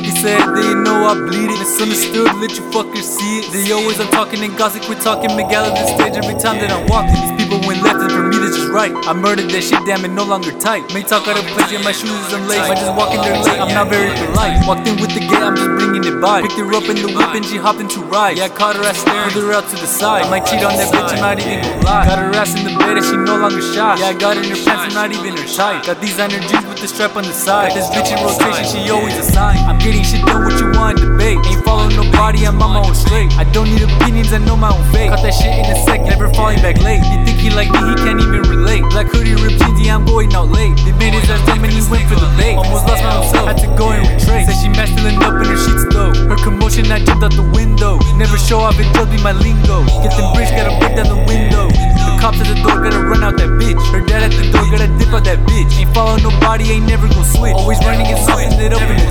they said they know I bleed it. Misunderstood, let you fuckers see it. They always I'm talking and gossip, quit talking Miguel at the stage every time that I'm walking. These people went left and for me that's just right. I murdered that shit, damn it, no longer tight. May talk out of place, yeah, my shoes is unlaced. I just walking there late, I'm not very polite. Walked in with the gate, I'm just bringing it by. Picked her up in the whip and she hopped into ride. Yeah, I caught her ass staring, pulled her out to the side. I might cheat on that bitch, I'm not even gonna lie. Got her ass in the bed and she no longer shy. Yeah, I got her in her pants, I'm not even her tight. Got these jeans with the strap on the side. Got this bitch in rotation, she always a sign. I'm getting shit done, what you want to debate. Ain't following nobody, I'm on my own straight. I don't need opinions, I know my own fate. Caught that shit in a sec, never falling back late. You think he like me, he can't even relate. Black hoodie, ripped jeans, yeah, I'm going out late. They made his ass dumb and he went for the bait. Almost lost my own self, had to go and retrace. Said she masculine up in her sheets though. Her commotion, I jumped out the window. Never show off, it does be my lingo. Get them bricks, gotta break down the window. The cops at the door, gotta run out that bitch. Her dad at the door, gotta dip out that bitch. Ain't follow nobody, ain't never gon' switch. Always running and something it up and